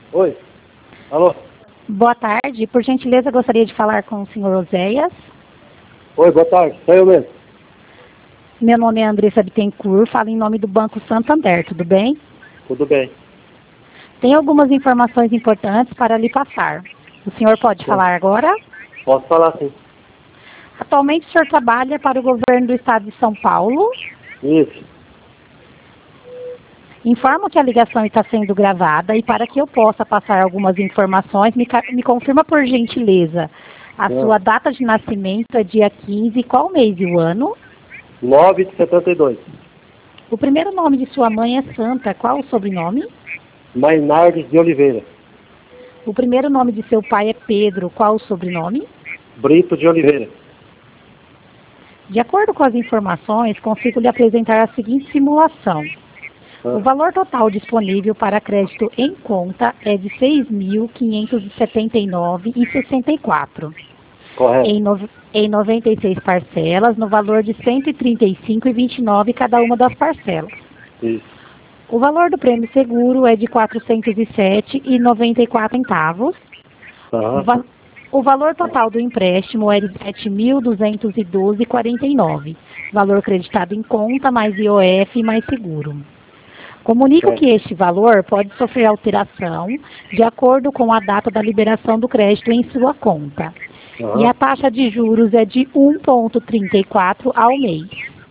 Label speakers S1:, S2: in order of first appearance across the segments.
S1: Oi. Alô?
S2: Boa tarde. Por gentileza, gostaria de falar com o senhor Oséias.
S1: Oi, boa tarde. Sou eu mesmo.
S2: Meu nome é Andressa Bittencourt, falo em nome do Banco Santander, tudo bem?
S1: Tudo bem.
S2: Tem algumas informações importantes para lhe passar. O senhor pode falar agora?
S1: Posso falar sim.
S2: Atualmente o senhor trabalha para o governo do estado de São Paulo.
S1: Isso.
S2: Informo que a ligação está sendo gravada e para que eu possa passar algumas informações, me confirma por gentileza. A sua data de nascimento é dia 15, qual mês e o ano?
S1: 9 de 72.
S2: O primeiro nome de sua mãe é Santa, qual o sobrenome?
S1: Mainardes de Oliveira.
S2: O primeiro nome de seu pai é Pedro, qual o sobrenome?
S1: Brito de Oliveira.
S2: De acordo com as informações, consigo lhe apresentar a seguinte simulação. O valor total disponível para crédito em conta é de R$ 6.579,64.
S1: Correto.
S2: Em 96 parcelas, no valor de R$ 135,29 cada uma das parcelas.
S1: Isso.
S2: O valor do prêmio seguro é de R$ 407,94. O valor total do empréstimo é de R$ 7.212,49. Valor creditado em conta, mais IOF, mais seguro. Comunico que este valor pode sofrer alteração de acordo com a data da liberação do crédito em sua conta. E a taxa de juros é de 1,34 ao mês.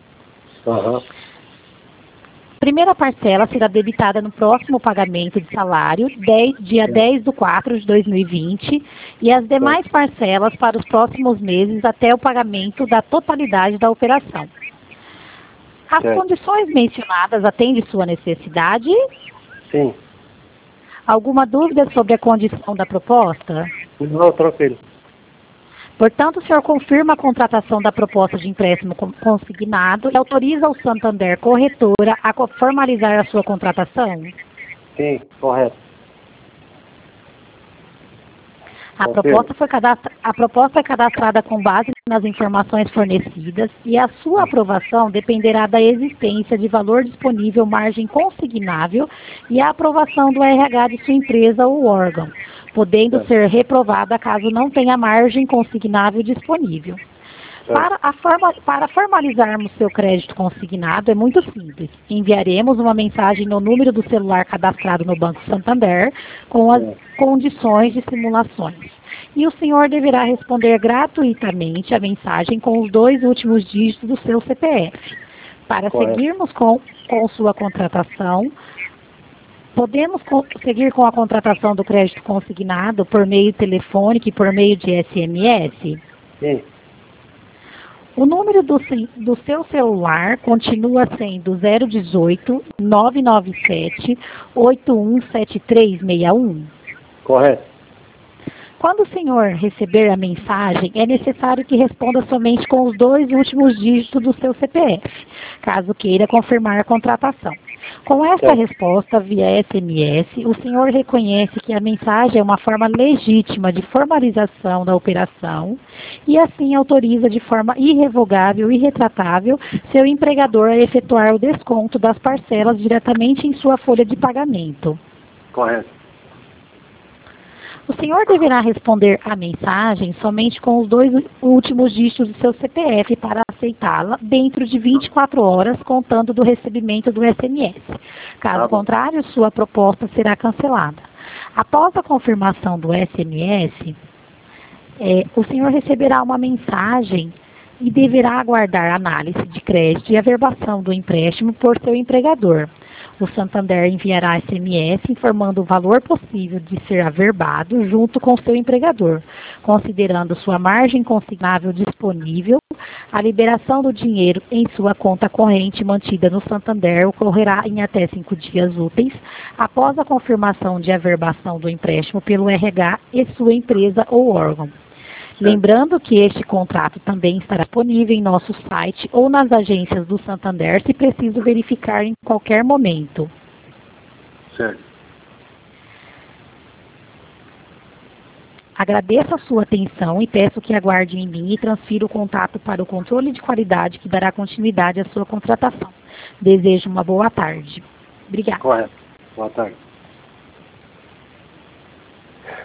S2: Primeira parcela será debitada no próximo pagamento de salário, dia 10/4 de 2020, e as demais parcelas para os próximos meses até o pagamento da totalidade da operação. As condições mencionadas atendem sua necessidade?
S1: Sim.
S2: Alguma dúvida sobre a condição da proposta?
S1: Não, tranquilo.
S2: Portanto, o senhor confirma a contratação da proposta de empréstimo consignado e autoriza o Santander Corretora a formalizar a sua contratação?
S1: Sim, correto.
S2: A proposta é cadastrada com base nas informações fornecidas e a sua aprovação dependerá da existência de valor disponível, margem consignável e a aprovação do RH de sua empresa ou órgão, podendo ser reprovada caso não tenha margem consignável disponível. Para formalizarmos seu crédito consignado é muito simples. Enviaremos uma mensagem no número do celular cadastrado no Banco Santander com as condições de simulações. E o senhor deverá responder gratuitamente a mensagem com os 2 últimos dígitos do seu CPF. Para seguirmos com sua contratação, podemos seguir com a contratação do crédito consignado por meio telefônico e por meio de SMS?
S1: Sim.
S2: O número do seu celular continua sendo 018 997 817361.
S1: Correto.
S2: Quando o senhor receber a mensagem, é necessário que responda somente com os 2 últimos dígitos do seu CPF, caso queira confirmar a contratação. Com esta resposta via SMS, o senhor reconhece que a mensagem é uma forma legítima de formalização da operação e assim autoriza de forma irrevogável e irretratável seu empregador a efetuar o desconto das parcelas diretamente em sua folha de pagamento.
S1: Correto.
S2: O senhor deverá responder à mensagem somente com os 2 últimos dígitos do seu CPF para aceitá-la dentro de 24 horas, contando do recebimento do SMS. Caso contrário, sua proposta será cancelada. Após a confirmação do SMS, o senhor receberá uma mensagem e deverá aguardar a análise de crédito e averbação do empréstimo por seu empregador. O Santander enviará SMS informando o valor possível de ser averbado junto com seu empregador, considerando sua margem consignável disponível. A liberação do dinheiro em sua conta corrente mantida no Santander ocorrerá em até 5 dias úteis após a confirmação de averbação do empréstimo pelo RH e sua empresa ou órgão. Lembrando que este contrato também estará disponível em nosso site ou nas agências do Santander, se preciso verificar em qualquer momento.
S1: Certo.
S2: Agradeço a sua atenção e peço que aguarde em mim e transfira o contato para o controle de qualidade que dará continuidade à sua contratação. Desejo uma boa tarde. Obrigada.
S1: Correto. Boa tarde.